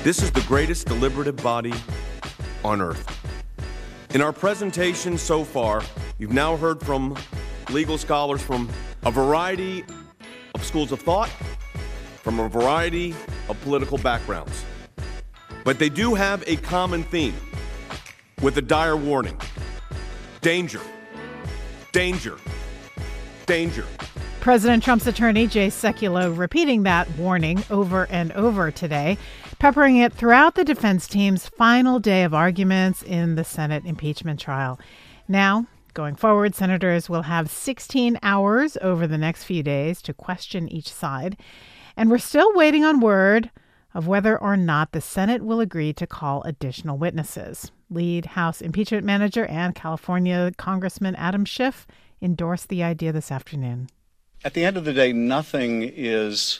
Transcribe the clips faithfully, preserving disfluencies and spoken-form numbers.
This is the greatest deliberative body on earth. In our presentation so far, you've now heard from legal scholars from a variety of schools of thought, from a variety of political backgrounds. But they do have a common theme with a dire warning. Danger. Danger. Danger. President Trump's attorney, Jay Sekulow, repeating that warning over and over today, peppering it throughout the defense team's final day of arguments in the Senate impeachment trial. Now, going forward, senators will have sixteen hours over the next few days to question each side. And we're still waiting on word of whether or not the Senate will agree to call additional witnesses. Lead House impeachment manager and California Congressman Adam Schiff endorsed the idea this afternoon. At the end of the day, nothing is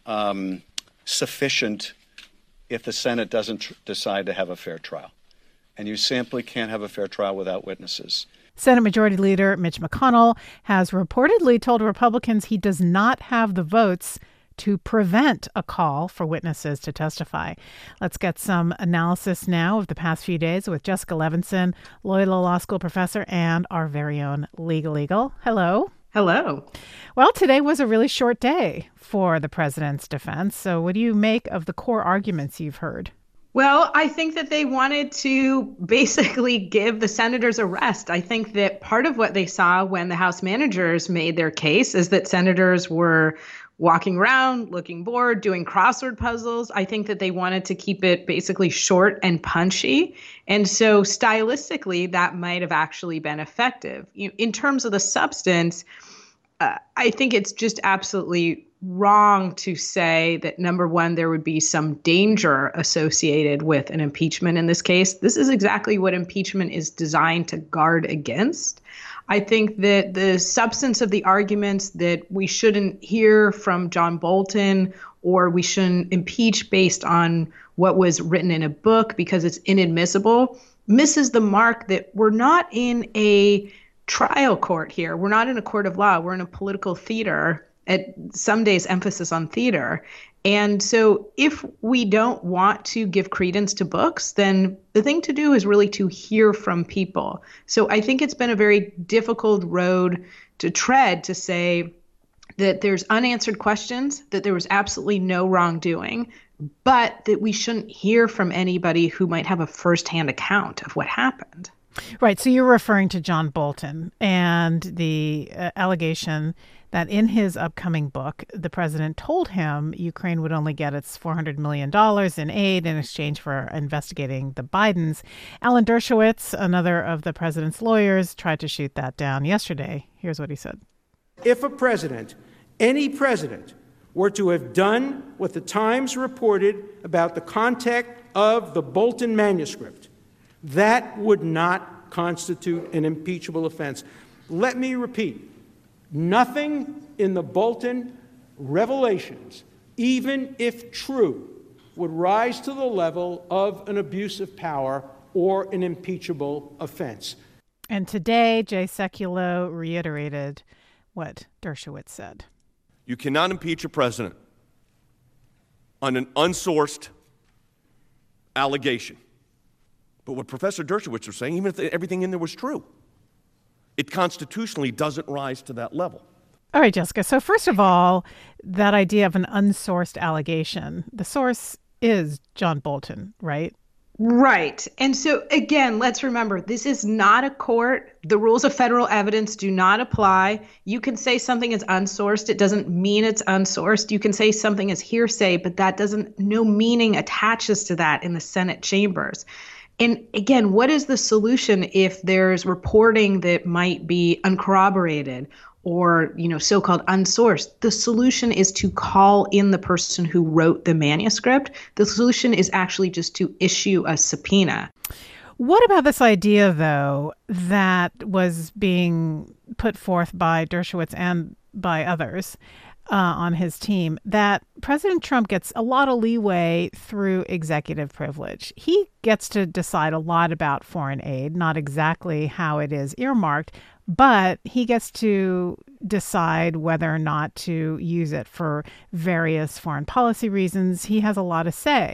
um, sufficient if the Senate doesn't tr- decide to have a fair trial. And you simply can't have a fair trial without witnesses. Senate Majority Leader Mitch McConnell has reportedly told Republicans he does not have the votes to prevent a call for witnesses to testify. Let's get some analysis now of the past few days with Jessica Levinson, Loyola Law School professor and our very own Legal Eagle. Hello. Hello. Well, today was a really short day for the president's defense. So what do you make of the core arguments you've heard? Well, I think that they wanted to basically give the senators a rest. I think that part of what they saw when the House managers made their case is that senators were walking around, looking bored, doing crossword puzzles. I think that they wanted to keep it basically short and punchy. And so stylistically, that might have actually been effective. In terms of the substance, uh, I think it's just absolutely wrong to say that, number one, there would be some danger associated with an impeachment in this case. This is exactly what impeachment is designed to guard against. I think that the substance of the arguments that we shouldn't hear from John Bolton or we shouldn't impeach based on what was written in a book because it's inadmissible misses the mark that we're not in a trial court here. We're not in a court of law. We're in a political theater, at some days emphasis on theater. And so if we don't want to give credence to books, then the thing to do is really to hear from people. So I think it's been a very difficult road to tread to say that there's unanswered questions, that there was absolutely no wrongdoing, but that we shouldn't hear from anybody who might have a firsthand account of what happened. Right. So you're referring to John Bolton and the uh, allegation that in his upcoming book, the president told him Ukraine would only get its four hundred million dollars in aid in exchange for investigating the Bidens. Alan Dershowitz, another of the president's lawyers, tried to shoot that down yesterday. Here's what he said. If a president, any president, were to have done what the Times reported about the content of the Bolton manuscript, that would not constitute an impeachable offense. Let me repeat. Nothing in the Bolton revelations, even if true, would rise to the level of an abuse of power or an impeachable offense. And today, Jay Sekulow reiterated what Dershowitz said. You cannot impeach a president on an unsourced allegation. But what Professor Dershowitz was saying, even if everything in there was true, it constitutionally doesn't rise to that level. All right, Jessica. So first of all, that idea of an unsourced allegation, the source is John Bolton, right? Right. And so, again, let's remember, this is not a court. The rules of federal evidence do not apply. You can say something is unsourced. It doesn't mean it's unsourced. You can say something is hearsay, but that doesn't, no meaning attaches to that in the Senate chambers. And again, what is the solution if there's reporting that might be uncorroborated or, you know, so-called unsourced? The solution is to call in the person who wrote the manuscript. The solution is actually just to issue a subpoena. What about this idea, though, that was being put forth by Dershowitz and by others uh, on his team, that President Trump gets a lot of leeway through executive privilege? He gets to decide a lot about foreign aid, not exactly how it is earmarked, but he gets to decide whether or not to use it for various foreign policy reasons. He has a lot of say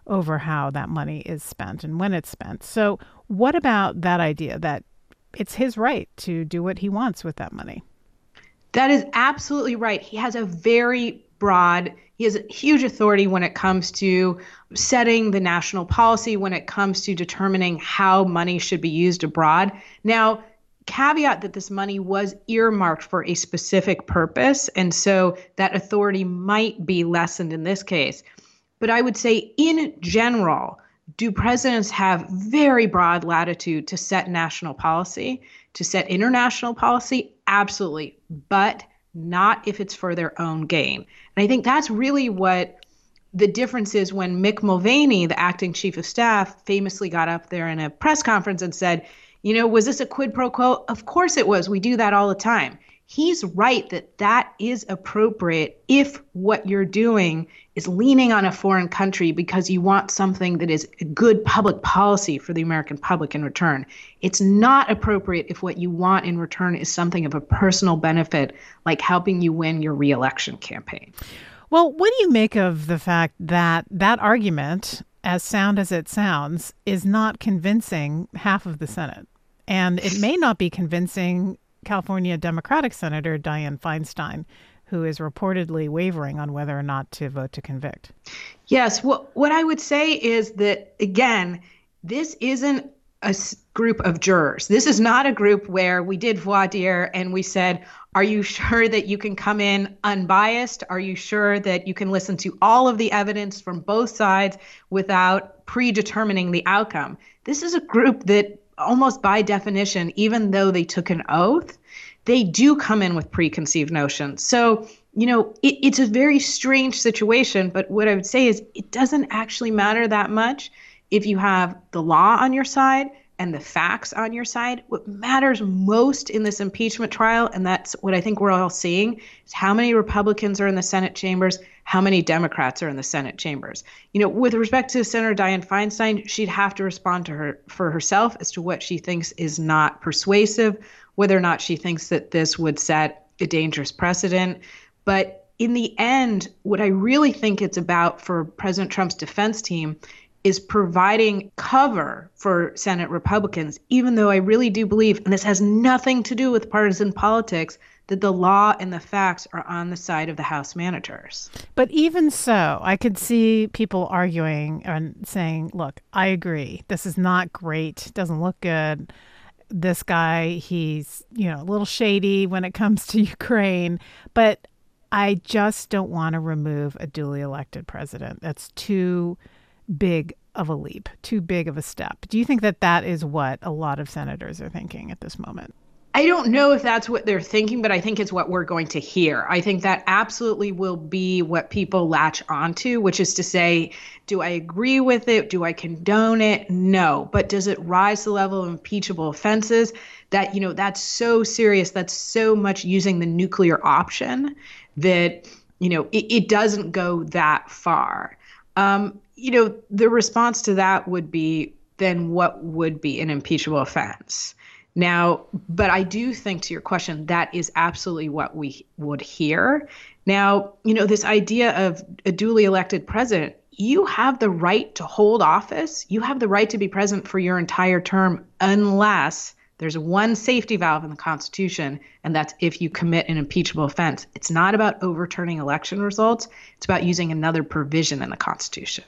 over how that money is spent and when it's spent. So what about that idea that it's his right to do what he wants with that money? That is absolutely right. He has a very broad, he has huge authority when it comes to setting the national policy, when it comes to determining how money should be used abroad. Now, caveat that this money was earmarked for a specific purpose, and so that authority might be lessened in this case. But I would say in general, do presidents have very broad latitude to set national policy, to set international policy? Absolutely, but not if it's for their own gain. And I think that's really what the difference is when Mick Mulvaney, the acting chief of staff, famously got up there in a press conference and said, you know, was this a quid pro quo? Of course it was. We do that all the time. He's right that that is appropriate if what you're doing is leaning on a foreign country because you want something that is a good public policy for the American public in return. It's not appropriate if what you want in return is something of a personal benefit, like helping you win your reelection campaign. Well, what do you make of the fact that that argument, as sound as it sounds, is not convincing half of the Senate? And it may not be convincing California Democratic Senator Dianne Feinstein, who is reportedly wavering on whether or not to vote to convict. Yes. Well, what I would say is that, again, this isn't a group of jurors. This is not a group where we did voir dire and we said, are you sure that you can come in unbiased? Are you sure that you can listen to all of the evidence from both sides without predetermining the outcome? This is a group that almost by definition, even though they took an oath, they do come in with preconceived notions. So, you know, it, it's a very strange situation. But what I would say is it doesn't actually matter that much if you have the law on your side and the facts on your side. What matters most in this impeachment trial, and that's what I think we're all seeing, is how many Republicans are in the Senate chambers, how many Democrats are in the Senate chambers. You know, with respect to Senator Dianne Feinstein, she'd have to respond to her for herself as to what she thinks is not persuasive, whether or not she thinks that this would set a dangerous precedent. But in the end, what I really think it's about for President Trump's defense team is providing cover for Senate Republicans, even though I really do believe, and this has nothing to do with partisan politics, that the law and the facts are on the side of the House managers. But even so, I could see people arguing and saying, look, I agree. This is not great. Doesn't look good. This guy, he's, you know, a little shady when it comes to Ukraine. But I just don't want to remove a duly elected president. That's too big of a leap, too big of a step. Do you think that that is what a lot of senators are thinking at this moment? I don't know if that's what they're thinking, but I think it's what we're going to hear. I think that absolutely will be what people latch onto, which is to say, do I agree with it? Do I condone it? No. But does it rise to the level of impeachable offenses? That, you know, that's so serious. That's so much using the nuclear option that, you know, it, it doesn't go that far. Um, you know, the response to that would be, then what would be an impeachable offense? Now, but I do think, to your question, that is absolutely what we would hear. Now, you know, this idea of a duly elected president, you have the right to hold office. You have the right to be president for your entire term unless there's one safety valve in the Constitution, and that's if you commit an impeachable offense. It's not about overturning election results. It's about using another provision in the Constitution.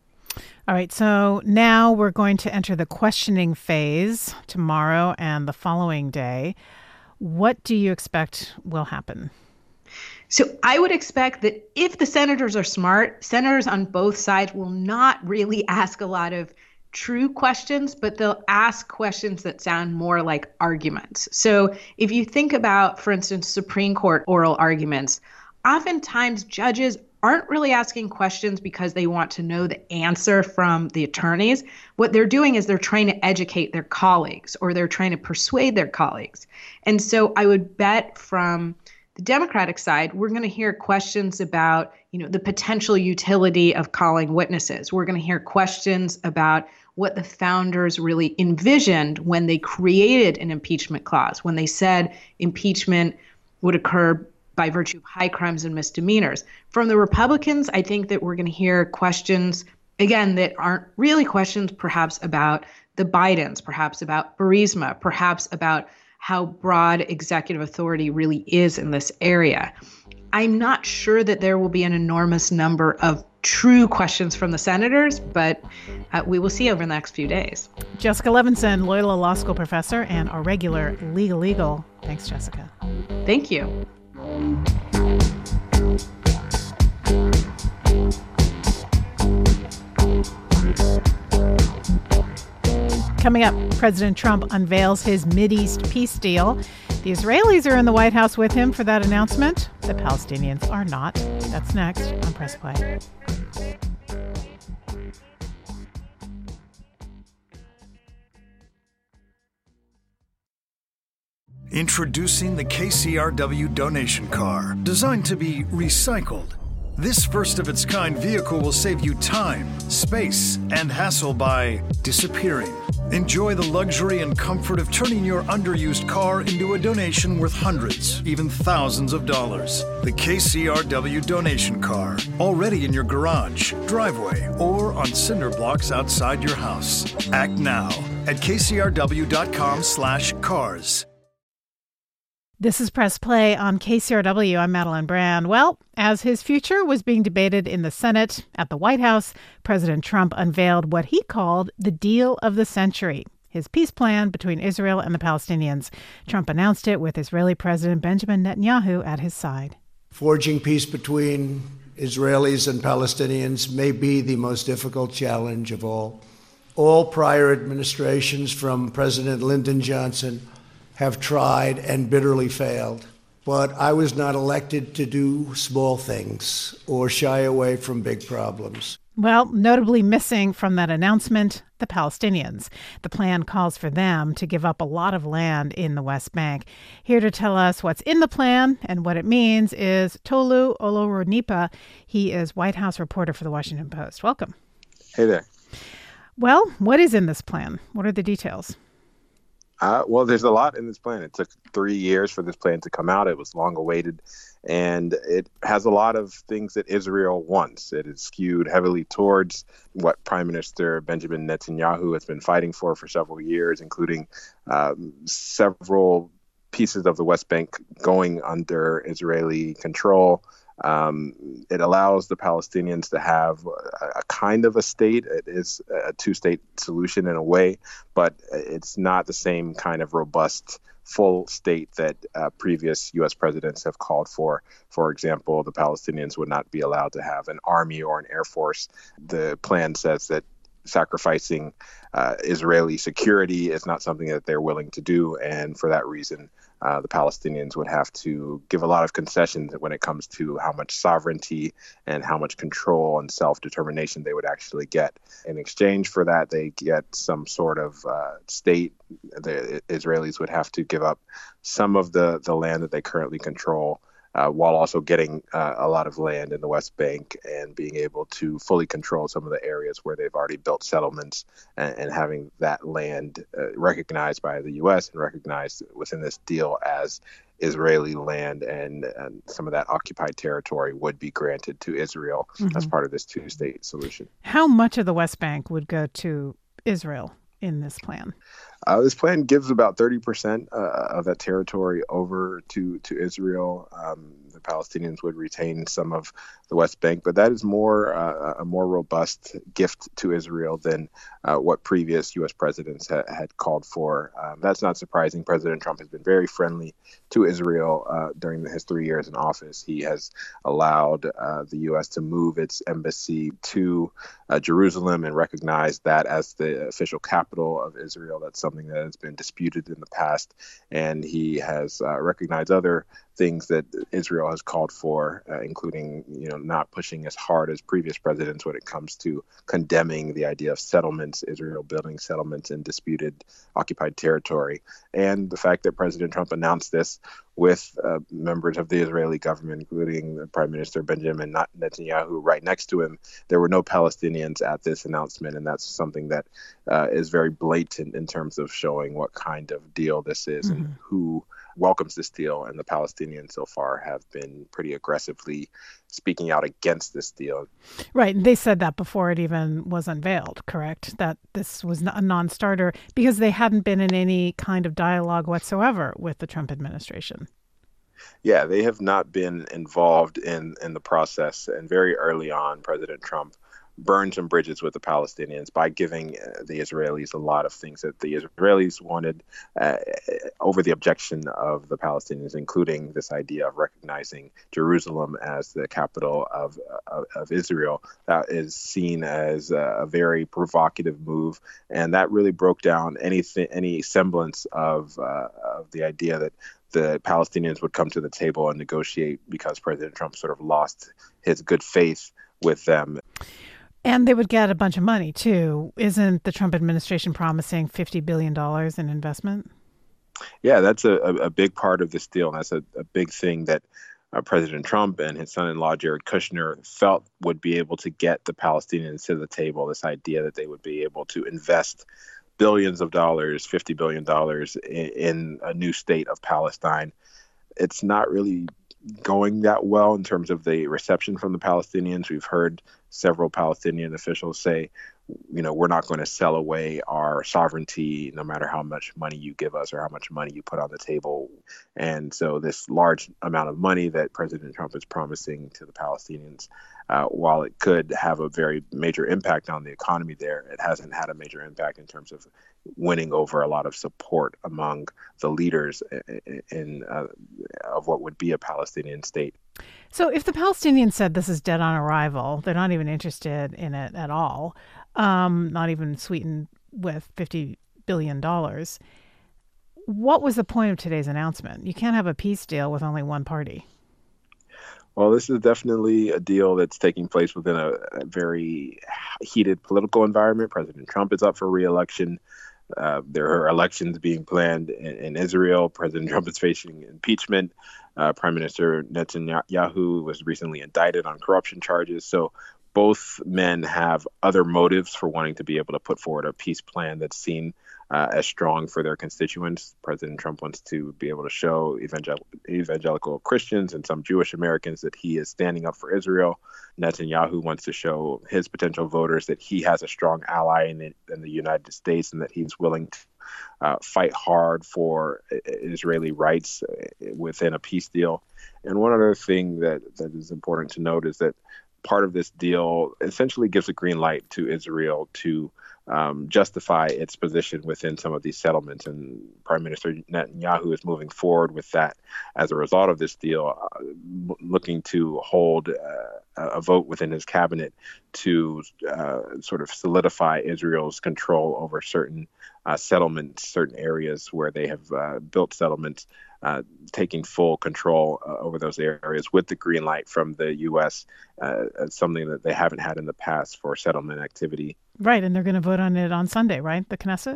All right, so now we're going to enter the questioning phase tomorrow and the following day. What do you expect will happen? So I would expect that if the senators are smart, senators on both sides will not really ask a lot of true questions, but they'll ask questions that sound more like arguments. So if you think about, for instance, Supreme Court oral arguments, oftentimes judges aren't really asking questions because they want to know the answer from the attorneys. What they're doing is they're trying to educate their colleagues, or they're trying to persuade their colleagues. And so I would bet from the Democratic side, we're going to hear questions about, you know, the potential utility of calling witnesses. We're going to hear questions about what the founders really envisioned when they created an impeachment clause, when they said impeachment would occur by virtue of high crimes and misdemeanors. From the Republicans, I think that we're going to hear questions again, that aren't really questions perhaps about the Bidens, perhaps about Burisma, perhaps about how broad executive authority really is in this area. I'm not sure that there will be an enormous number of true questions from the senators, but uh, we will see over the next few days. Jessica Levinson, Loyola Law School professor and our regular Legal Eagle. Thanks, Jessica. Thank you. Coming up, President Trump unveils his Mideast peace deal. The Israelis are in the White House with him for that announcement. The Palestinians are not. That's next on Press Play. Introducing the K C R W donation car, designed to be recycled. This first-of-its-kind vehicle will save you time, space, and hassle by disappearing. Enjoy the luxury and comfort of turning your underused car into a donation worth hundreds, even thousands of dollars. The K C R W donation car, already in your garage, driveway, or on cinder blocks outside your house. Act now at kcrw.com slash cars. This is Press Play on K C R W. I'm Madeline Brand. Well, as his future was being debated in the Senate, at the White House, President Trump unveiled what he called the deal of the century, his peace plan between Israel and the Palestinians. Trump announced it with Israeli President Benjamin Netanyahu at his side. Forging peace between Israelis and Palestinians may be the most difficult challenge of all. All prior administrations, from President Lyndon Johnson, have tried and bitterly failed. But I was not elected to do small things or shy away from big problems. Well, notably missing from that announcement, the Palestinians. The plan calls for them to give up a lot of land in the West Bank. Here to tell us what's in the plan and what it means is Tolu Olorunipa. He is White House reporter for the Washington Post. Welcome. Hey there. Well, what is in this plan? What are the details? Uh, well, there's a lot in this plan. It took three years for this plan to come out. It was long awaited, and it has a lot of things that Israel wants. It is skewed heavily towards what Prime Minister Benjamin Netanyahu has been fighting for for several years, including um, several pieces of the West Bank going under Israeli control. Um, it allows the Palestinians to have a, a kind of a state. It is a two-state solution in a way, but it's not the same kind of robust, full state that uh, previous U S presidents have called for. For example, the Palestinians would not be allowed to have an army or an air force. The plan says that sacrificing uh, Israeli security is not something that they're willing to do, and for that reason, Uh, the Palestinians would have to give a lot of concessions when it comes to how much sovereignty and how much control and self-determination they would actually get. In exchange for that, they get some sort of uh, state. The Israelis would have to give up some of the, the land that they currently control, Uh, while also getting uh, a lot of land in the West Bank and being able to fully control some of the areas where they've already built settlements, and, and having that land uh, recognized by the U S and recognized within this deal as Israeli land, and, and some of that occupied territory would be granted to Israel mm-hmm. as part of this two-state solution. How much of the West Bank would go to Israel in this plan? Uh, this plan gives about thirty percent uh, of that territory over to, to Israel. Um, the Palestinians would retain some of the West Bank, but that is more uh, a more robust gift to Israel than uh, what previous U S presidents ha- had called for. Um, that's not surprising. President Trump has been very friendly to Israel uh, during his three years in office. He has allowed uh, the U S to move its embassy to uh, Jerusalem and recognize that as the official capital of Israel. That's something that has been disputed in the past, and he has uh, recognized other things that Israel has called for, uh, including, you know, not pushing as hard as previous presidents when it comes to condemning the idea of settlements, Israel building settlements in disputed occupied territory. And the fact that President Trump announced this with uh, members of the Israeli government, including the Prime Minister Benjamin Netanyahu right next to him. There were no Palestinians at this announcement, and that's something that uh, is very blatant in terms of showing what kind of deal this is mm-hmm. and who welcomes this deal, and the Palestinians so far have been pretty aggressively speaking out against this deal. Right. And they said that before it even was unveiled, correct? That this was a non-starter because they hadn't been in any kind of dialogue whatsoever with the Trump administration. Yeah, they have not been involved in, in the process. And very early on, President Trump burned some bridges with the Palestinians by giving uh, the Israelis a lot of things that the Israelis wanted uh, over the objection of the Palestinians, including this idea of recognizing Jerusalem as the capital of, of, of Israel. That is seen as a, a very provocative move, and that really broke down anything, any semblance of, uh, of the idea that the Palestinians would come to the table and negotiate, because President Trump sort of lost his good faith with them. And they would get a bunch of money, too. Isn't the Trump administration promising fifty billion dollars in investment? Yeah, that's a, a big part of this deal. And that's a, a big thing that uh, President Trump and his son-in-law, Jared Kushner, felt would be able to get the Palestinians to the table, this idea that they would be able to invest billions of dollars, fifty billion dollars in, in a new state of Palestine. It's not really going that well in terms of the reception from the Palestinians. We've heard several Palestinian officials say, you know, we're not going to sell away our sovereignty no matter how much money you give us or how much money you put on the table. And so this large amount of money that President Trump is promising to the Palestinians, uh, while it could have a very major impact on the economy there, it hasn't had a major impact in terms of winning over a lot of support among the leaders in, in uh, of what would be a Palestinian state. So if the Palestinians said this is dead on arrival, they're not even interested in it at all, um, not even sweetened with fifty billion dollars, what was the point of today's announcement? You can't have a peace deal with only one party. Well, this is definitely a deal that's taking place within a, a very heated political environment. President Trump is up for re-election. Uh, there are elections being planned in, in Israel. President Trump is facing impeachment. Uh, Prime Minister Netanyahu was recently indicted on corruption charges. So both men have other motives for wanting to be able to put forward a peace plan that's seen uh, as strong for their constituents. President Trump wants to be able to show evangel- evangelical Christians and some Jewish Americans that he is standing up for Israel. Netanyahu wants to show his potential voters that he has a strong ally in, it, in the United States and that he's willing to uh, fight hard for Israeli rights within a peace deal. And one other thing that, that is important to note is that part of this deal essentially gives a green light to Israel to um, justify its position within some of these settlements. And Prime Minister Netanyahu is moving forward with that as a result of this deal, uh, looking to hold uh, a vote within his cabinet to uh, sort of solidify Israel's control over certain uh, settlements, certain areas where they have uh, built settlements, uh, taking full control uh, over those areas with the green light from the U S Uh, as something that they haven't had in the past for settlement activity. Right, and they're going to vote on it on Sunday, right? The Knesset?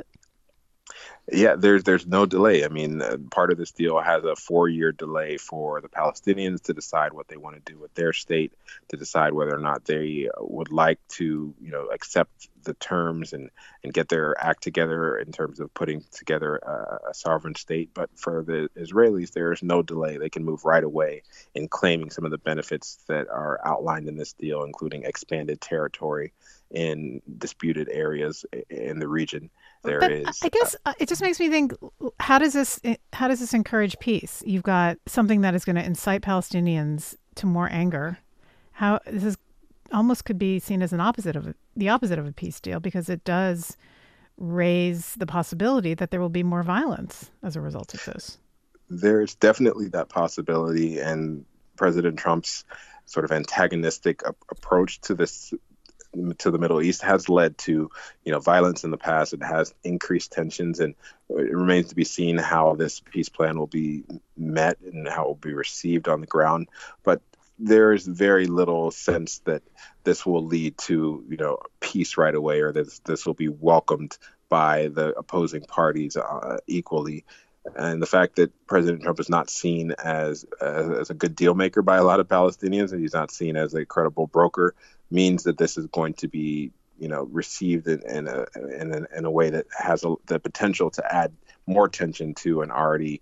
Yeah, there's there's no delay. I mean, uh, part of this deal has a four-year delay for the Palestinians to decide what they want to do with their state, to decide whether or not they would like to, you know, accept the terms and, and get their act together in terms of putting together a, a sovereign state. But for the Israelis, there is no delay. They can move right away in claiming some of the benefits that are outlined in this deal, including expanded territory in disputed areas in the region. There but is. I guess uh, it just makes me think: how does this how does this encourage peace? You've got something that is going to incite Palestinians to more anger. How this is almost could be seen as an opposite of a, the opposite of a peace deal, because it does raise the possibility that there will be more violence as a result of this. There's definitely that possibility, and President Trump's sort of antagonistic a- approach to this. to the Middle East has led to, you know, violence in the past. It has increased tensions, and it remains to be seen how this peace plan will be met and how it will be received on the ground. But there is very little sense that this will lead to, you know, peace right away, or that this will be welcomed by the opposing parties uh, equally. And the fact that President Trump is not seen as, as as a good deal maker by a lot of Palestinians, and he's not seen as a credible broker, means that this is going to be, you know, received in, in a in a, in a way that has a, the potential to add more tension to an already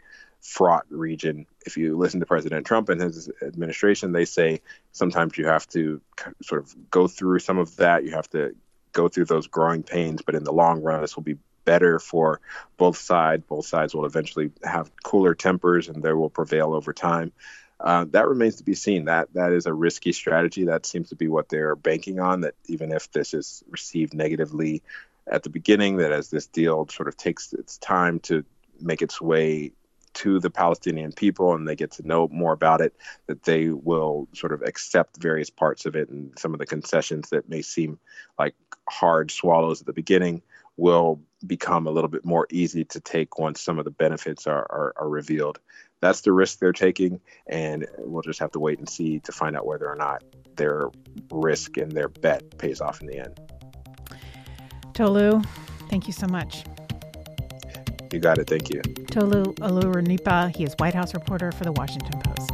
fraught region. If you listen to President Trump and his administration, they say sometimes you have to sort of go through some of that. You have to go through those growing pains, but in the long run, this will be better for both sides. Both sides will eventually have cooler tempers and they will prevail over time. Uh, that remains to be seen. That that is a risky strategy. That seems to be what they're banking on, that even if this is received negatively at the beginning, that as this deal sort of takes its time to make its way to the Palestinian people and they get to know more about it, that they will sort of accept various parts of it, and some of the concessions that may seem like hard swallows at the beginning will become a little bit more easy to take once some of the benefits are, are, are revealed. That's the risk they're taking, and we'll just have to wait and see to find out whether or not their risk and their bet pays off in the end. Tolu, thank you so much. You got it. Thank you. Tolu Olorunnipa, he is White House reporter for The Washington Post.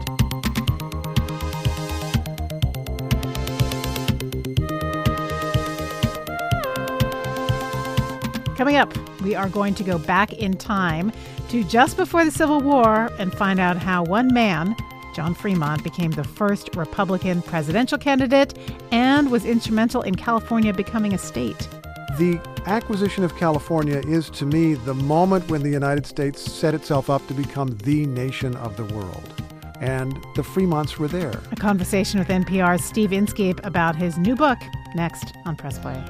Coming up, we are going to go back in time to just before the Civil War and find out how one man, John Fremont, became the first Republican presidential candidate and was instrumental in California becoming a state. The acquisition of California is, to me, the moment when the United States set itself up to become the nation of the world. And the Fremonts were there. A conversation with N P R's Steve Inskeep about his new book, next on Press Play.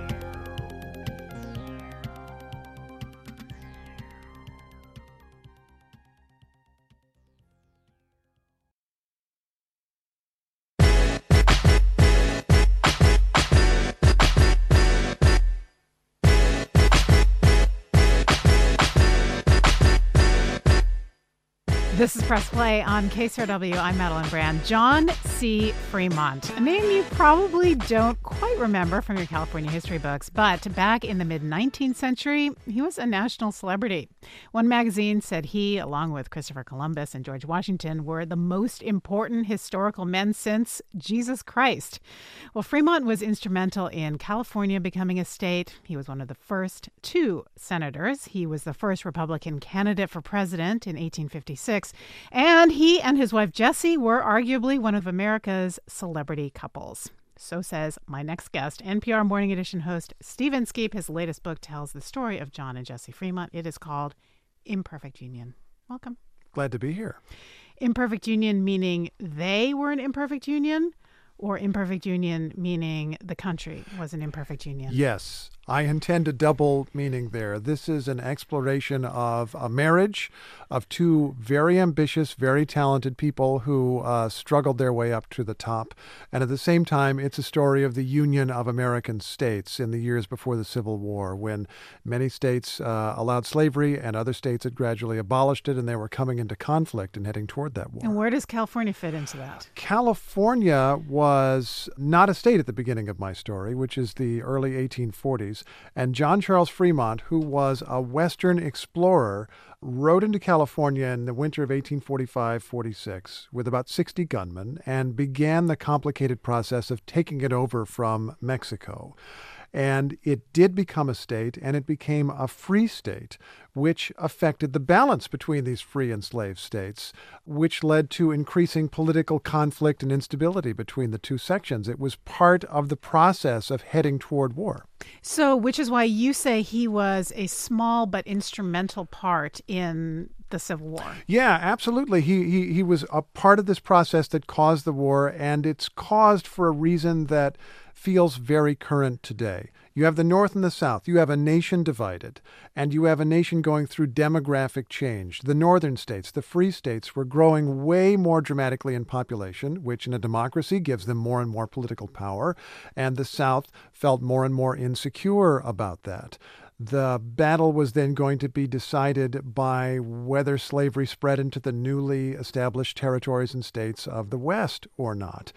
This is Press Play on K C R W. I'm Madeline Brand. John C. Fremont, a name you probably don't quite remember from your California history books, but back in the mid-nineteenth century, he was a national celebrity. One magazine said he, along with Christopher Columbus and George Washington, were the most important historical men since Jesus Christ. Well, Fremont was instrumental in California becoming a state. He was one of the first two senators. He was the first Republican candidate for president in eighteen fifty-six. And he and his wife Jessie were arguably one of America's celebrity couples. So says my next guest, N P R Morning Edition host Steve Inskeep. His latest book tells the story of John and Jessie Fremont. It is called Imperfect Union. Welcome. Glad to be here. Imperfect union meaning they were an imperfect union, or imperfect union meaning the country was an imperfect union? Yes, I intend a double meaning there. This is an exploration of a marriage of two very ambitious, very talented people who uh, struggled their way up to the top. And at the same time, it's a story of the union of American states in the years before the Civil War, when many states uh, allowed slavery and other states had gradually abolished it, and they were coming into conflict and heading toward that war. And where does California fit into that? California was not a state at the beginning of my story, which is the early eighteen forties. And John Charles Fremont, who was a Western explorer, rode into California in the winter of eighteen forty-five forty-six with about sixty gunmen and began the complicated process of taking it over from Mexico. And it did become a state, and it became a free state, which affected the balance between these free and slave states, which led to increasing political conflict and instability between the two sections. It was part of the process of heading toward war. So, which is why you say he was a small but instrumental part in the Civil War. Yeah, absolutely. He, he, he was a part of this process that caused the war, and it's caused for a reason that feels very current today. You have the North and the South. You have a nation divided, and you have a nation going through demographic change. The northern states, the free states, were growing way more dramatically in population, which in a democracy gives them more and more political power, and the South felt more and more insecure about that. The battle was then going to be decided by whether slavery spread into the newly established territories and states of the West or not.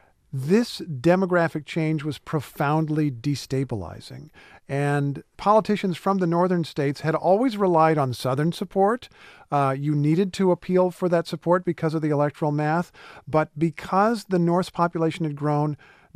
This demographic change was profoundly destabilizing, and politicians from the northern states had always relied on southern support. Uh, you needed to appeal for that support because of the electoral math, but because the North's population had grown,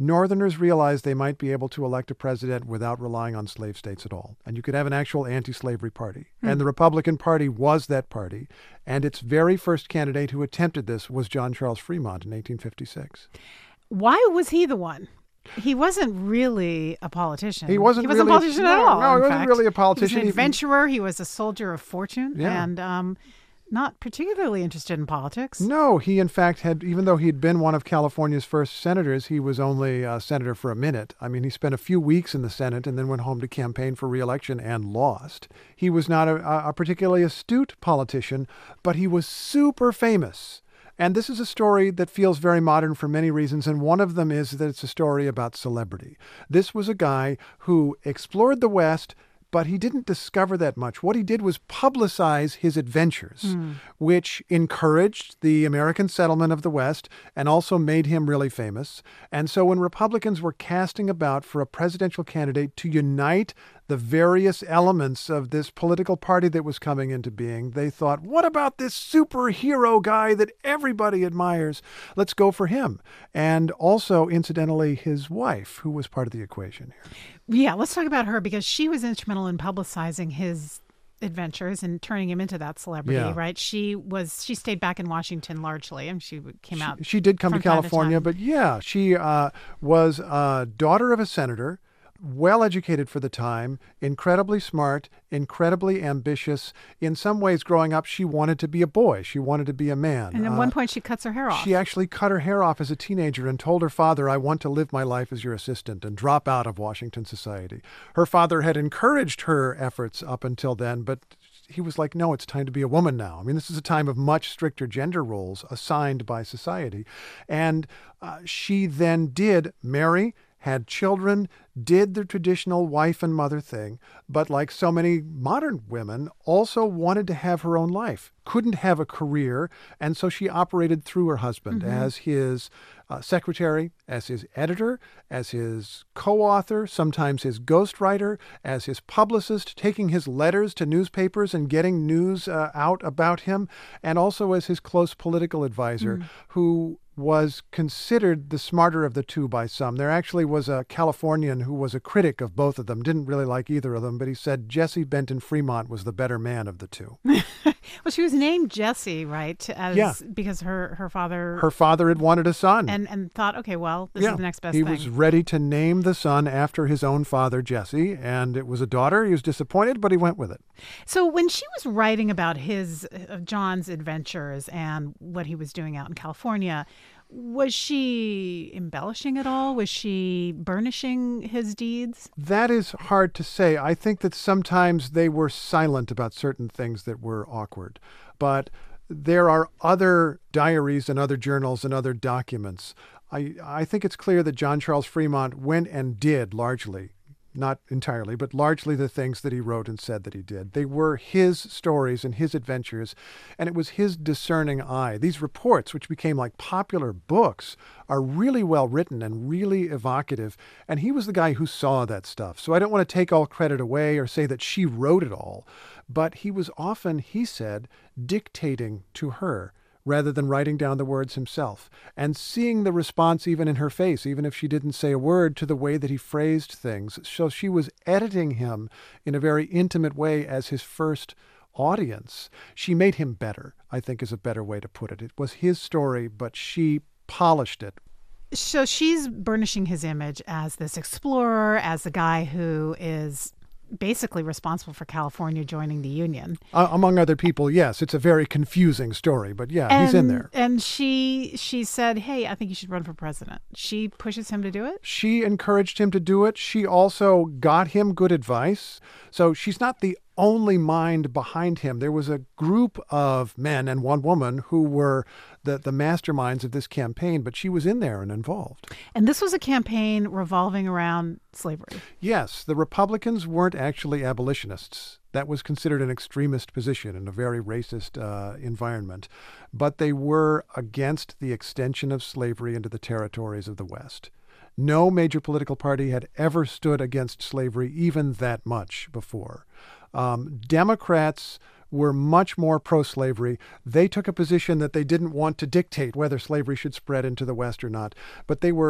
Northerners realized they might be able to elect a president without relying on slave states at all. And you could have an actual anti-slavery party. Hmm. And the Republican Party was that party. And its very first candidate who attempted this was John Charles Fremont in eighteen fifty-six. Why was he the one? He wasn't really a politician. He wasn't, he wasn't really a politician a, at no, all. No, he wasn't fact. really a politician. He was an adventurer. He was a soldier of fortune. Yeah. And um, not particularly interested in politics. No, he in fact had, even though he'd been one of California's first senators, he was only a senator for a minute. I mean, he spent a few weeks in the Senate and then went home to campaign for re-election and lost. He was not a, a particularly astute politician, but he was super famous. And this is a story that feels very modern for many reasons, and one of them is that it's a story about celebrity. This was a guy who explored the West, but he didn't discover that much. What he did was publicize his adventures, mm. which encouraged the American settlement of the West and also made him really famous. And so when Republicans were casting about for a presidential candidate to unite the various elements of this political party that was coming into being, they thought, what about this superhero guy that everybody admires? Let's go for him. And also, incidentally, his wife, who was part of the equation here. Yeah, let's talk about her because she was instrumental in publicizing his adventures and turning him into that celebrity, yeah. right? She was she stayed back in Washington largely, and she came out. She, she did come to California, to but yeah, she uh, was a daughter of a senator, well-educated for the time, incredibly smart, incredibly ambitious. In some ways, growing up, she wanted to be a boy. She wanted to be a man. And at uh, one point, she cuts her hair off. She actually cut her hair off as a teenager and told her father, I want to live my life as your assistant and drop out of Washington society. Her father had encouraged her efforts up until then, but he was like, no, it's time to be a woman now. I mean, this is a time of much stricter gender roles assigned by society. And uh, she then did marry, had children, did the traditional wife and mother thing, but like so many modern women, also wanted to have her own life, couldn't have a career, and so she operated through her husband mm-hmm. as his uh, secretary, as his editor, as his co-author, sometimes his ghostwriter, as his publicist, taking his letters to newspapers and getting news uh, out about him, and also as his close political advisor, mm. who was considered the smarter of the two by some. There actually was a Californian who was a critic of both of them, didn't really like either of them, but he said Jesse Benton Fremont was the better man of the two. Well, she was named Jessie, right? As, yeah. Because her, her father... Her father had wanted a son. And and thought, okay, well, this yeah. is the next best he thing. He was ready to name the son after his own father, Jesse, and it was a daughter. He was disappointed, but he went with it. So when she was writing about his, uh, John's adventures and what he was doing out in California, was she embellishing at all? Was she burnishing his deeds? That is hard to say. I think that sometimes they were silent about certain things that were awkward. But there are other diaries and other journals and other documents. I, I think it's clear that John Charles Fremont went and did largely, not entirely, but largely the things that he wrote and said that he did. They were his stories and his adventures, and it was his discerning eye. These reports, which became like popular books, are really well written and really evocative, and he was the guy who saw that stuff. So I don't want to take all credit away or say that she wrote it all, but he was often, he said, dictating to her, rather than writing down the words himself, and seeing the response even in her face, even if she didn't say a word, to the way that he phrased things. So she was editing him in a very intimate way as his first audience. She made him better, I think is a better way to put it. It was his story, but she polished it. So she's burnishing his image as this explorer, as the guy who is basically responsible for California joining the Union. Uh, among other people, yes. It's a very confusing story, but yeah, and, he's in there. And she she said, hey, I think you should run for president. She pushes him to do it? She encouraged him to do it. She also got him good advice. So she's not the only mind behind him. There was a group of men and one woman who were the, the masterminds of this campaign, but she was in there and involved. And this was a campaign revolving around slavery. Yes, the Republicans weren't actually abolitionists. That was considered an extremist position in a very racist uh, environment. But they were against the extension of slavery into the territories of the West. No major political party had ever stood against slavery even that much before. Um, Democrats were much more pro-slavery. They took a position that they didn't want to dictate whether slavery should spread into the West or not, but they were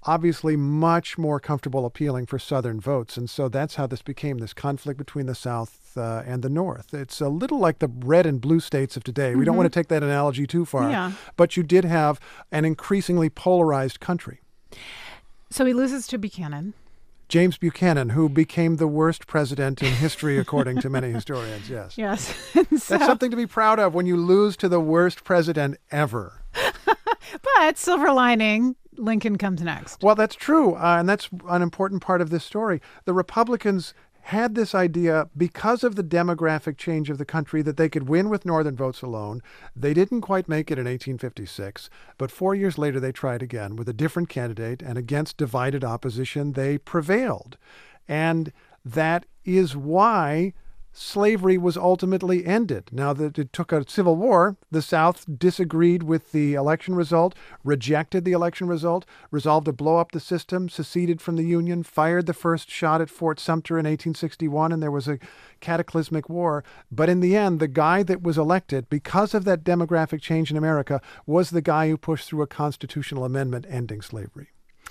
obviously much more comfortable appealing for Southern votes. And so that's how this became this conflict between the South uh, and the North. It's a little like the red and blue states of today. Mm-hmm. We don't want to take that analogy too far, yeah. but you did have an increasingly polarized country. So he loses to Buchanan. James Buchanan, who became the worst president in history, according to many historians, yes. Yes. So, that's something to be proud of when you lose to the worst president ever. But silver lining, Lincoln comes next. Well, that's true, uh, and that's an important part of this story. The Republicans had this idea because of the demographic change of the country that they could win with Northern votes alone. They didn't quite make it in eighteen fifty-six, but four years later they tried again with a different candidate, and against divided opposition, they prevailed. And that is why slavery was ultimately ended. Now that it took a civil war, the South disagreed with the election result, rejected the election result, resolved to blow up the system, seceded from the Union, fired the first shot at Fort Sumter in eighteen sixty-one, and there was a cataclysmic war. But in the end, the guy that was elected, because of that demographic change in America, was the guy who pushed through a constitutional amendment ending slavery.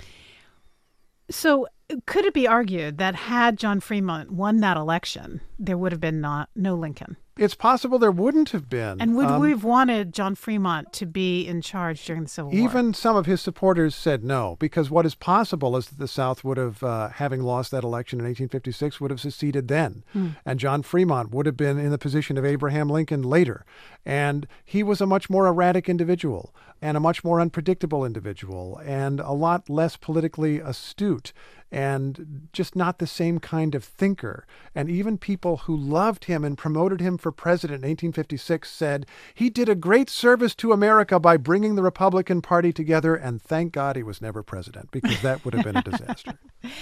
So could it be argued that had John Fremont won that election, there would have been not, no Lincoln? It's possible there wouldn't have been. And would um, we have wanted John Fremont to be in charge during the Civil War? Even some of his supporters said no, because what is possible is that the South would have, uh, having lost that election in eighteen fifty-six, would have seceded then. Hmm. And John Fremont would have been in the position of Abraham Lincoln later. And he was a much more erratic individual and a much more unpredictable individual and a lot less politically astute and just not the same kind of thinker. And even people who loved him and promoted him for president in eighteen fifty-six said he did a great service to America by bringing the Republican Party together, and thank God he was never president, because that would have been a disaster.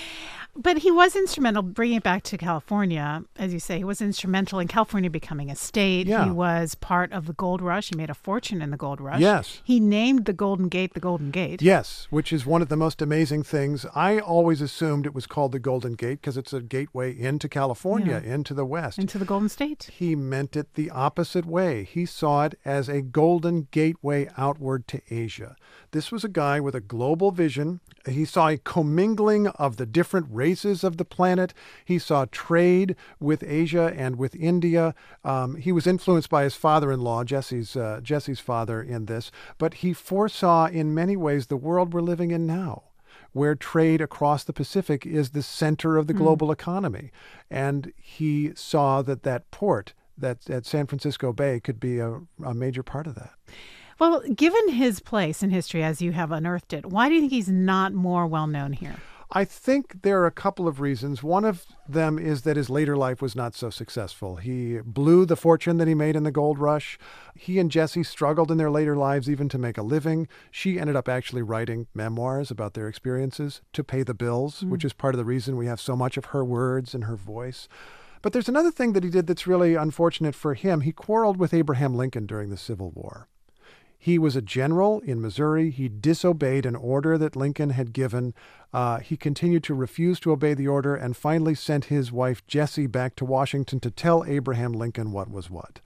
But he was instrumental, bringing it back to California, as you say, he was instrumental in California becoming a state. Yeah. He was part of the gold rush. He made a fortune in the gold rush. Yes. He named the Golden Gate the Golden Gate. Yes, which is one of the most amazing things. I always assumed it was called the Golden Gate because it's a gateway into California, Yeah. into the West. Into the Golden State. He meant it the opposite way. He saw it as a golden gateway outward to Asia. This was a guy with a global vision. He saw a commingling of the different races of the planet. He saw trade with Asia and with India. Um, he was influenced by his father-in-law, Jesse's, uh, Jesse's father, in this. But he foresaw in many ways the world we're living in now, where trade across the Pacific is the center of the global mm. economy. And he saw that that port, that at San Francisco Bay, could be a, a major part of that. Well, given his place in history as you have unearthed it, why do you think he's not more well known here? I think there are a couple of reasons. One of them is that his later life was not so successful. He blew the fortune that he made in the gold rush. He and Jessie struggled in their later lives even to make a living. She ended up actually writing memoirs about their experiences to pay the bills, mm. which is part of the reason we have so much of her words and her voice. But there's another thing that he did that's really unfortunate for him. He quarreled with Abraham Lincoln during the Civil War. He was a general in Missouri. He disobeyed an order that Lincoln had given. Uh, he continued to refuse to obey the order and finally sent his wife, Jessie, back to Washington to tell Abraham Lincoln what was what.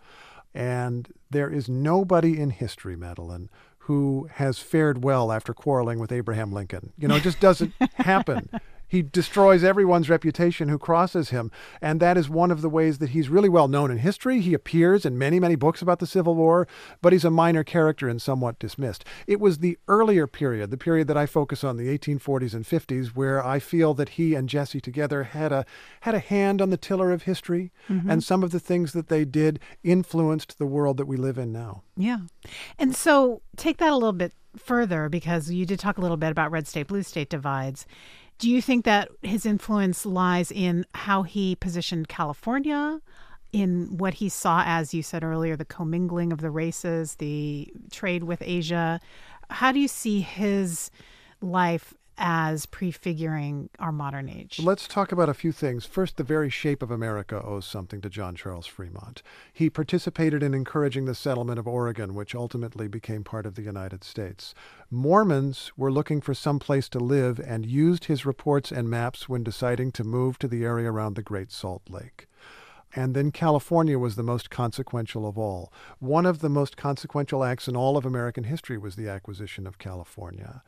And there is nobody in history, Madeline, who has fared well after quarreling with Abraham Lincoln. You know, it just doesn't happen. He destroys everyone's reputation who crosses him. And that is one of the ways that he's really well known in history. He appears in many, many books about the Civil War, but he's a minor character and somewhat dismissed. It was the earlier period, the period that I focus on, the eighteen forties and fifties, where I feel that he and Jessie together had a had a hand on the tiller of history. Mm-hmm. And some of the things that they did influenced the world that we live in now. Yeah. And so take that a little bit further, because you did talk a little bit about red state, blue state divides. Do you think that his influence lies in how he positioned California, in what he saw, as you said earlier, the commingling of the races, the trade with Asia? How do you see his life as prefiguring our modern age? Let's talk about a few things. First, the very shape of America owes something to John Charles Fremont. He participated in encouraging the settlement of Oregon, which ultimately became part of the United States. Mormons were looking for some place to live and used his reports and maps when deciding to move to the area around the Great Salt Lake. And then California was the most consequential of all. One of the most consequential acts in all of American history was the acquisition of California.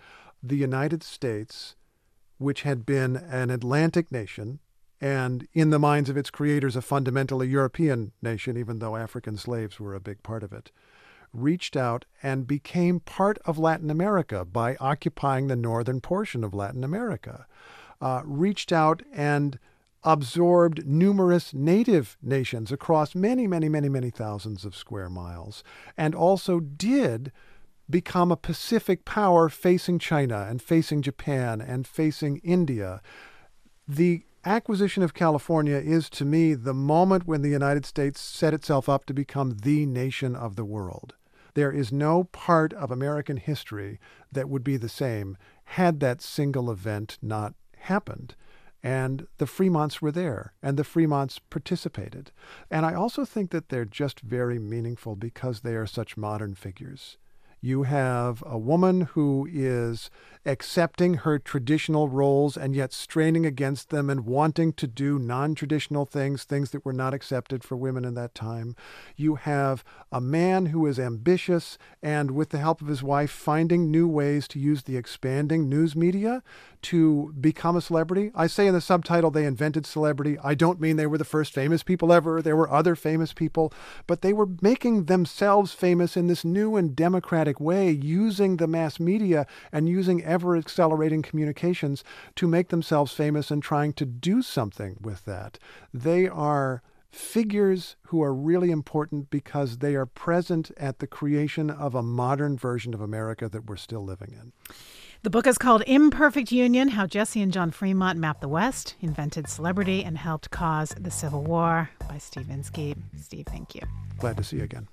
the United States, which had been an Atlantic nation, and in the minds of its creators, a fundamentally European nation, even though African slaves were a big part of it, reached out and became part of Latin America by occupying the northern portion of Latin America, uh, reached out and absorbed numerous native nations across many, many, many, many thousands of square miles, and also did become a Pacific power facing China and facing Japan and facing India. The acquisition of California is, to me, the moment when the United States set itself up to become the nation of the world. There is no part of American history that would be the same had that single event not happened. And the Fremonts were there, and the Fremonts participated. And I also think that they're just very meaningful because they are such modern figures. You have a woman who is accepting her traditional roles and yet straining against them and wanting to do non-traditional things, things that were not accepted for women in that time. You have a man who is ambitious and, with the help of his wife, finding new ways to use the expanding news media to become a celebrity. I say in the subtitle they invented celebrity. I don't mean they were the first famous people ever. There were other famous people, but they were making themselves famous in this new and democratic way, using the mass media and using ever-accelerating communications to make themselves famous and trying to do something with that. They are figures who are really important because they are present at the creation of a modern version of America that we're still living in. The book is called Imperfect Union, How Jesse and John Fremont Mapped the West, Invented Celebrity, and Helped Cause the Civil War, by Steve Inskeep. Steve, thank you. Glad to see you again.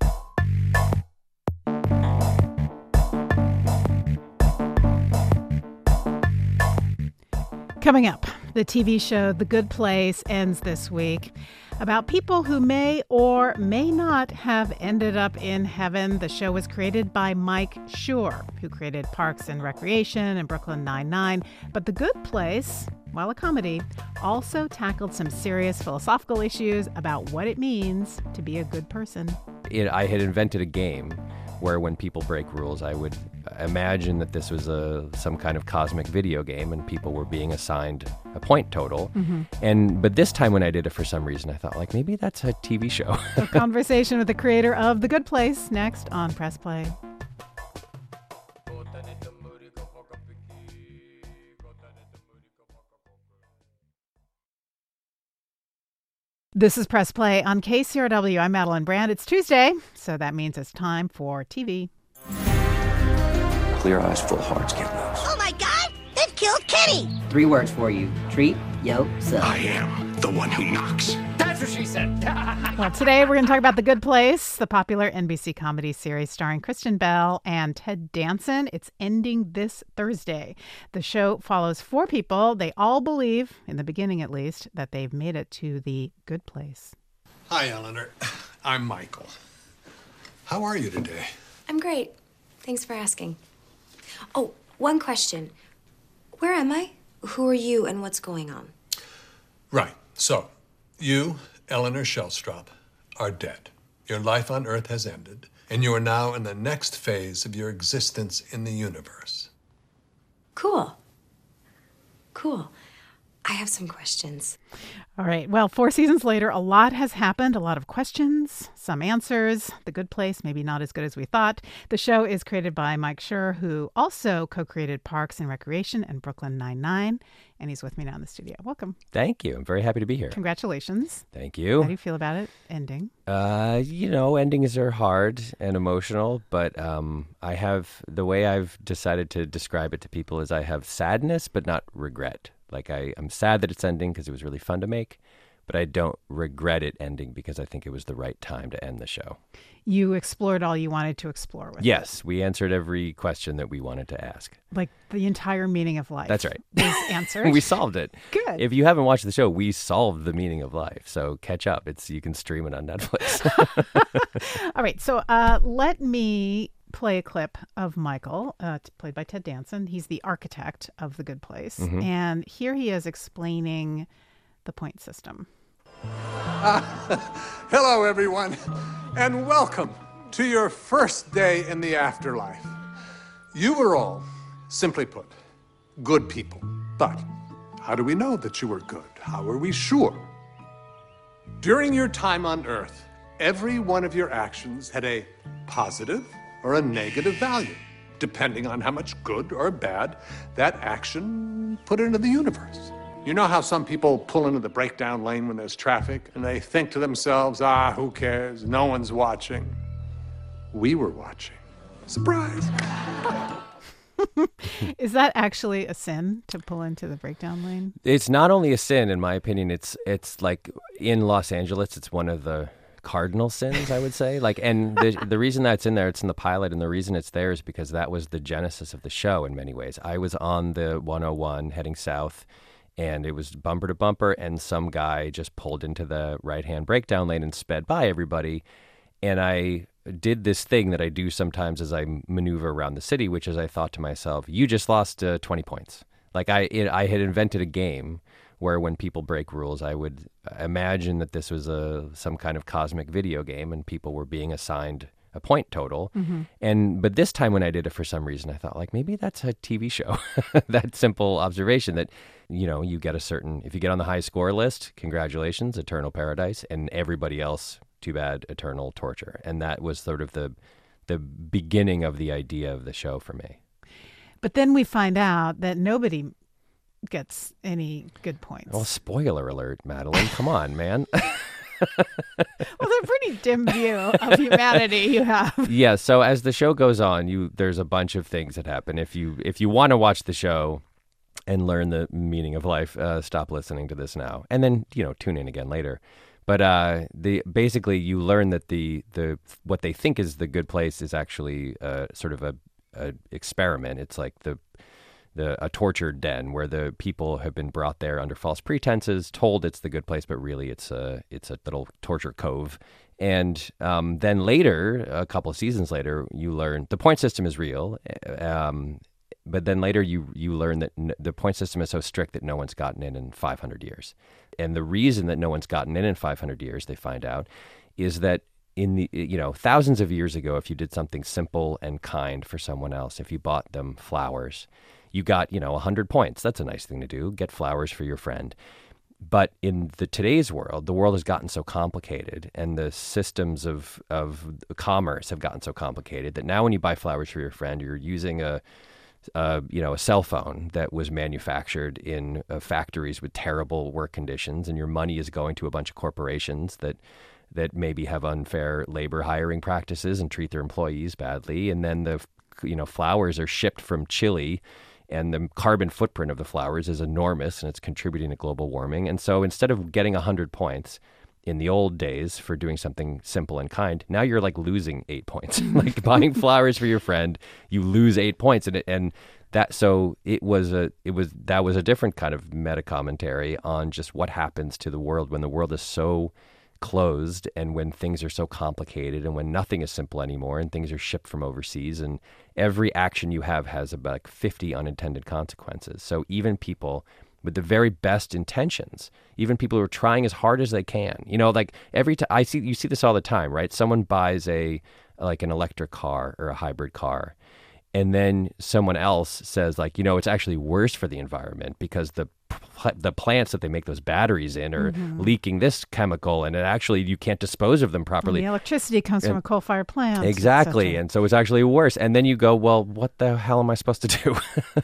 Coming up, the T V show The Good Place ends this week. About people who may or may not have ended up in heaven. The show was created by Mike Schur, who created Parks and Recreation and Brooklyn Nine-Nine. But The Good Place, while a comedy, also tackled some serious philosophical issues about what it means to be a good person. It, I had invented a game where when people break rules, I would imagine that this was a some kind of cosmic video game and people were being assigned a point total. Mm-hmm. And but this time when I did it, for some reason, I thought, like, maybe that's a T V show. A conversation with the creator of The Good Place next on Press Play. This is Press Play on K C R W. I'm Madeline Brand. It's Tuesday, so that means it's time for T V. Clear eyes, full hearts, get loose. Oh my God! They've killed Kenny! Three words for you. Treat yourself. I am the one who knocks. That's what she said. Well, today we're going to talk about The Good Place, the popular N B C comedy series starring Kristen Bell and Ted Danson. It's ending this Thursday. The show follows four people. They all believe, in the beginning at least, that they've made it to the good place. Hi, Eleanor. I'm Michael. How are you today? I'm great. Thanks for asking. Oh, one question. Where am I? Who are you and what's going on? Right. So, you, Eleanor Shellstrop, are dead. Your life on Earth has ended, and you are now in the next phase of your existence in the universe. Cool. Cool. I have some questions. All right. Well, four seasons later, a lot has happened. A lot of questions, some answers. The Good Place, maybe not as good as we thought. The show is created by Mike Schur, who also co-created Parks and Recreation and Brooklyn Nine-Nine. And he's with me now in the studio. Welcome. Thank you. I'm very happy to be here. Congratulations. Thank you. How do you feel about it ending? Uh, you know, endings are hard and emotional, but um, I have, the way I've decided to describe it to people is I have sadness, but not regret. Like, I, I'm sad that it's ending because it was really fun to make, but I don't regret it ending because I think it was the right time to end the show. You explored all you wanted to explore with Yes, it. we answered every question that we wanted to ask. Like the entire meaning of life. That's right. Was answered. We solved it. Good. If you haven't watched the show, we solved the meaning of life. So catch up. It's you can stream it on Netflix. All right. So uh, let me play a clip of Michael, uh, played by Ted Danson. He's the architect of The Good Place. Mm-hmm. And here he is explaining the point system. Uh, hello, everyone, and welcome to your first day in the afterlife. You were all, simply put, good people. But how do we know that you were good? How are we sure? During your time on Earth, every one of your actions had a positive or a negative value, depending on how much good or bad that action put into the universe. You know how some people pull into the breakdown lane when there's traffic and they think to themselves, ah, who cares? No one's watching. We were watching. Surprise. Is that actually a sin to pull into the breakdown lane? It's not only a sin, in my opinion. It's it's like in Los Angeles, it's one of the cardinal sins, I would say. Like, and the the reason that's in there, it's in the pilot, and the reason it's there is because that was the genesis of the show in many ways. I was on the one oh one heading south, and it was bumper to bumper, and some guy just pulled into the right-hand breakdown lane and sped by everybody. And I did this thing that I do sometimes as I maneuver around the city, which is I thought to myself, you just lost uh, twenty points. Like I, it, I had invented a game where when people break rules, I would imagine that this was a some kind of cosmic video game and people were being assigned a point total. Mm-hmm. And but this time when I did it, for some reason, I thought, like, maybe that's a T V show. That simple observation that, you know, you get a certain, if you get on the high score list, congratulations, eternal paradise, and everybody else, too bad, eternal torture. And that was sort of the the beginning of the idea of the show for me. But then we find out that nobody gets any good points. Well, spoiler alert, Madeline. Come on, man. Well, they're pretty dim view of humanity you have. Yeah, so as the show goes on, you there's a bunch of things that happen. If you if you want to watch the show and learn the meaning of life, uh, stop listening to this now. And then, you know, tune in again later. But uh, the basically you learn that the the what they think is the good place is actually uh, sort of a, a experiment. It's like the the a torture den where the people have been brought there under false pretenses, told it's the good place, but really it's a it's a little torture cove. And um, then later, a couple of seasons later, you learn the point system is real. Um, but then later you you learn that n- the point system is so strict that no one's gotten in in five hundred years. And the reason that no one's gotten in in five hundred years, they find out, is that in the, you know, thousands of years ago, if you did something simple and kind for someone else, if you bought them flowers, you got, you know, one hundred points. That's a nice thing to do. Get flowers for your friend. But in the today's world, the world has gotten so complicated and the systems of, of commerce have gotten so complicated that now when you buy flowers for your friend, you're using a Uh, you know, a cell phone that was manufactured in uh, factories with terrible work conditions, and your money is going to a bunch of corporations that that maybe have unfair labor hiring practices and treat their employees badly. And then the, you know, flowers are shipped from Chile, and the carbon footprint of the flowers is enormous, and it's contributing to global warming. And so instead of getting one hundred points in the old days for doing something simple and kind, now you're like losing eight points. Like buying flowers for your friend, you lose eight points, and it, and that so it was a it was that was a different kind of meta commentary on just what happens to the world when the world is so closed and when things are so complicated and when nothing is simple anymore and things are shipped from overseas and every action you have has about like fifty unintended consequences. So even people with the very best intentions, even people who are trying as hard as they can. You know, like every time I see, you see this all the time, right? Someone buys a, like an electric car or a hybrid car, and then someone else says like, you know, it's actually worse for the environment because the the plants that they make those batteries in are mm-hmm. leaking this chemical, and it actually, you can't dispose of them properly. And the electricity comes and, from a coal-fired plant. Exactly. And so it's actually worse. And then you go, well, what the hell am I supposed to do?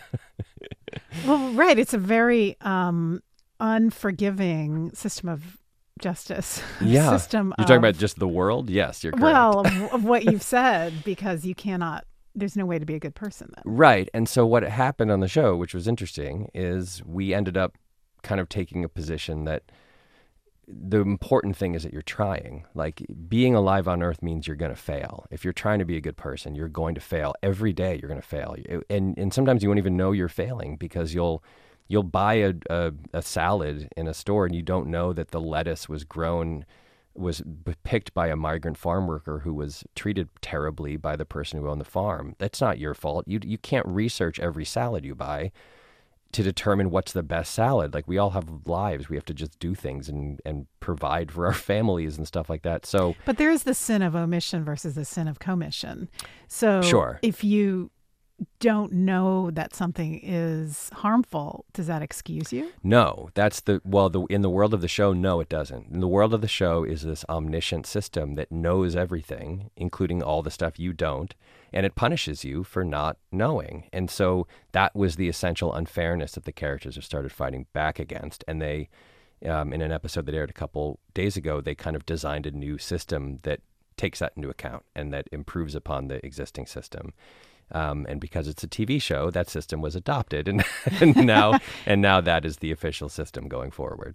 Well, right. It's a very um, unforgiving system of justice. Yeah. System You're of, talking about just the world? Yes, you're correct. Well, of, of what you've said, because you cannot, there's no way to be a good person then. Right. And so what happened on the show, which was interesting, is we ended up kind of taking a position that the important thing is that you're trying. Like being alive on Earth means you're going to fail. If you're trying to be a good person, you're going to fail. Every day you're going to fail. And and sometimes you won't even know you're failing because you'll you'll buy a, a, a salad in a store and you don't know that the lettuce was grown, was picked by a migrant farm worker who was treated terribly by the person who owned the farm. That's not your fault. You you can't research every salad you buy to determine what's the best salad. Like we all have lives. We have to just do things and, and provide for our families and stuff like that. So, but there is the sin of omission versus the sin of commission. So sure. if you don't know that something is harmful, does that excuse you? No, that's the, well, the, in the world of the show, no, it doesn't. In the world of the show is this omniscient system that knows everything, including all the stuff you don't, and it punishes you for not knowing. And so that was the essential unfairness that the characters have started fighting back against. And they, um, in an episode that aired a couple days ago, they kind of designed a new system that takes that into account and that improves upon the existing system. Um, and because it's a T V show, that system was adopted, and, and now and now that is the official system going forward.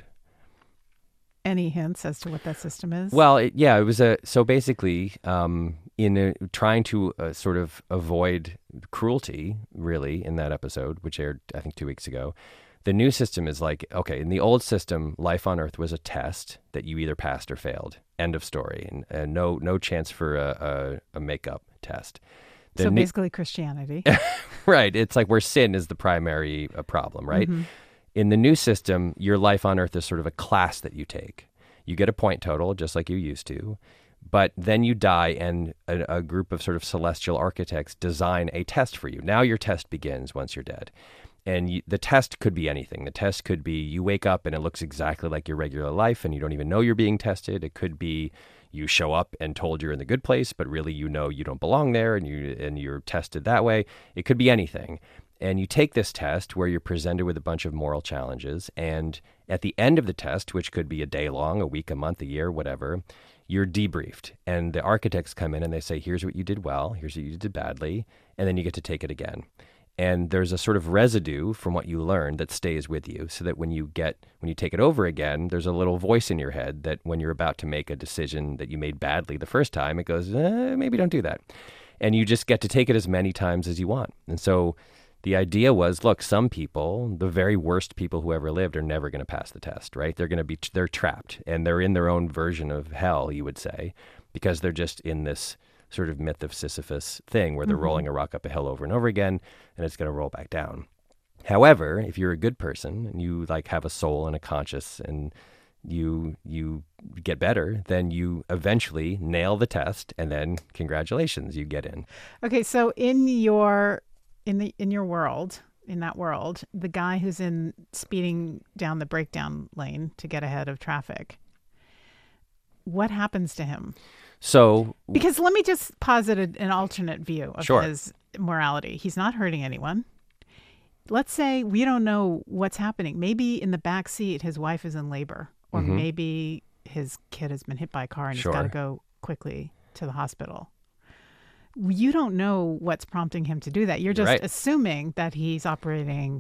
Any hints as to what that system is? Well, it, yeah, it was a so basically um, in a, trying to uh, sort of avoid cruelty, really, in that episode, which aired I think two weeks ago. The new system is like, okay, in the old system, life on Earth was a test that you either passed or failed. End of story, and, and no no chance for a, a, a makeup test. The so new, basically Christianity. Right. It's like where sin is the primary uh, problem, right? Mm-hmm. In the new system, your life on Earth is sort of a class that you take. You get a point total, just like you used to, but then you die and a, a group of sort of celestial architects design a test for you. Now your test begins once you're dead. And you, the test could be anything. The test could be you wake up and it looks exactly like your regular life and you don't even know you're being tested. It could be you show up and told you're in the good place, but really you know you don't belong there and, you, and you're tested that way. It could be anything. And you take this test where you're presented with a bunch of moral challenges. And at the end of the test, which could be a day long, a week, a month, a year, whatever, you're debriefed. And the architects come in and they say, here's what you did well, here's what you did badly, and then you get to take it again. And there's a sort of residue from what you learned that stays with you so that when you get, when you take it over again, there's a little voice in your head that when you're about to make a decision that you made badly the first time, it goes, eh, maybe don't do that. And you just get to take it as many times as you want. And so the idea was, look, some people, the very worst people who ever lived, are never going to pass the test, right? They're going to be, they're trapped and they're in their own version of hell, you would say, because they're just in this sort of myth of Sisyphus thing where they're mm-hmm. rolling a rock up a hill over and over again and it's going to roll back down. However, if you're a good person and you like have a soul and a conscience and you you get better, then you eventually nail the test and then congratulations, you get in. Okay, so in your in the in your world, in that world, the guy who's in speeding down the breakdown lane to get ahead of traffic, what happens to him? So, because let me just posit an alternate view of sure. his morality. He's not hurting anyone. Let's say we don't know what's happening. Maybe in the back seat, his wife is in labor, or mm-hmm. maybe his kid has been hit by a car and sure. he's got to go quickly to the hospital. You don't know what's prompting him to do that. You're just right. assuming that he's operating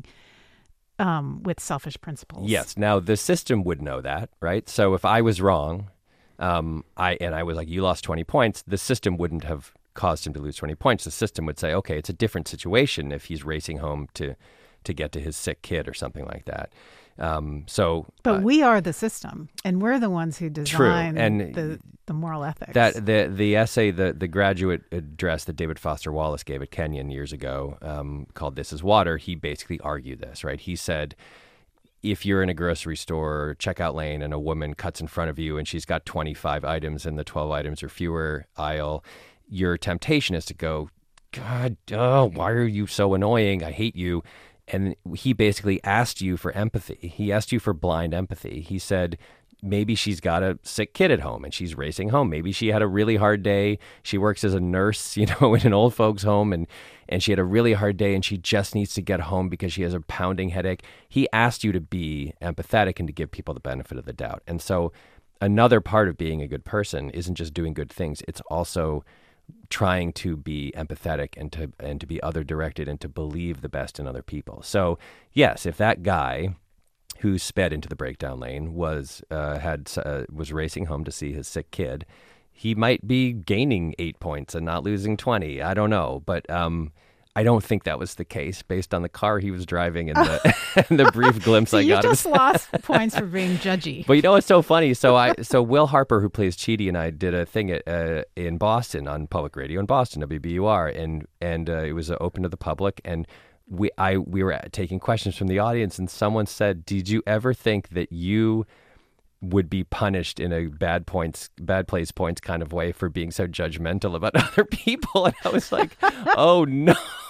um, with selfish principles. Yes. Now, the system would know that, right? So if I was wrong, Um, I and I was like, you lost twenty points. The system wouldn't have caused him to lose twenty points. The system would say, okay, it's a different situation if he's racing home to, to get to his sick kid or something like that. Um, so, but uh, we are the system, and we're the ones who design true. And the the moral ethics. That the the essay, the the graduate address that David Foster Wallace gave at Kenyon years ago, um, called "This Is Water," he basically argued this. Right? He said, if you're in a grocery store checkout lane and a woman cuts in front of you and she's got twenty-five items and the twelve items or fewer aisle, your temptation is to go, God, oh, why are you so annoying? I hate you. And he basically asked you for empathy. He asked you for blind empathy. He said, maybe she's got a sick kid at home and she's racing home. Maybe she had a really hard day. She works as a nurse, you know, in an old folks home, and, and she had a really hard day and she just needs to get home because she has a pounding headache. He asked you to be empathetic and to give people the benefit of the doubt. And so another part of being a good person isn't just doing good things. It's also trying to be empathetic and to and to be other directed and to believe the best in other people. So yes, if that guy who sped into the breakdown lane was uh, had uh, was racing home to see his sick kid, he might be gaining eight points and not losing twenty. I don't know, but um, I don't think that was the case based on the car he was driving and the, and the brief glimpse so I got. You just of lost points for being judgy. But you know what's so funny? So I so Will Harper, who plays Chidi, and I did a thing at, uh, in Boston on public radio in Boston, W B U R, and and uh, it was uh, open to the public, and we I we were taking questions from the audience, and someone said, "Did you ever think that you would be punished in a bad points, bad place points kind of way for being so judgmental about other people?" And I was like, "Oh no."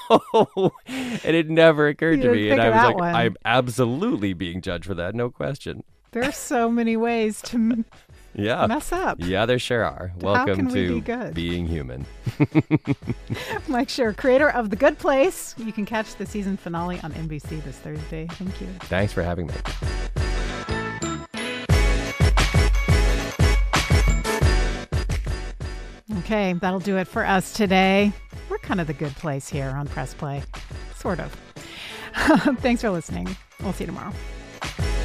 know. And it never occurred You to didn't me. And think I of was that like, one. I'm absolutely being judged for that. No question. There's so many ways to m- Yeah. mess up. Yeah, there sure are. How Welcome can we to be good? being human. Mike Scher, creator of The Good Place. You can catch the season finale on N B C this Thursday. Thank you. Thanks for having me. Okay, that'll do it for us today. We're kind of the good place here on Press Play. Sort of. Thanks for listening. We'll see you tomorrow.